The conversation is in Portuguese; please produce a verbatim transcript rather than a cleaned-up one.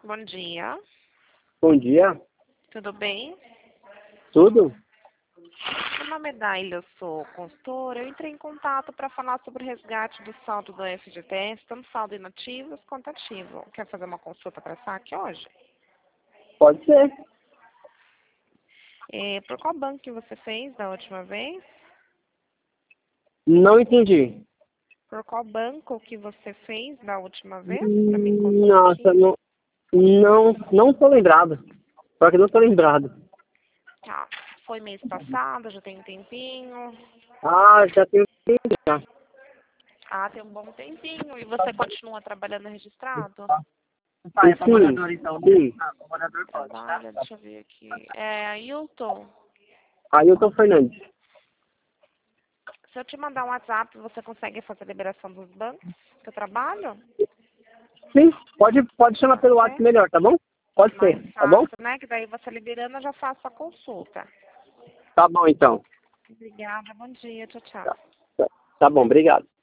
Bom dia. Bom dia. Tudo bem? Tudo? Meu nome é Daila, eu sou consultora. Eu entrei em contato para falar sobre o resgate do saldo do F G T S, tanto saldo inativo quanto ativo. Quer fazer uma consulta para saque hoje? Pode ser. É, por qual banco que você fez da última vez? Não entendi. Por qual banco que você fez da última vez? Para mim consultar aqui. Nossa, não, não, não tô lembrado. Só que não tô lembrado. Tá. Foi mês passado, já tem um tempinho. Ah, já tem um tempo já. Ah, tem um bom tempinho. E você continua trabalhando registrado? Sim, sim. Trabalha, deixa eu ver aqui. É, Ailton, Ailton Fernandes. se eu te mandar um WhatsApp, você consegue fazer a liberação dos bancos que eu trabalho? Sim, pode, pode chamar pelo É WhatsApp melhor, tá bom? Pode mais ser, tá bom? fácil, né? Que daí você liberando, eu já faço a consulta. Tá bom, então. Obrigada, bom dia, tchau, tchau. Tá, tá, tá bom, obrigado.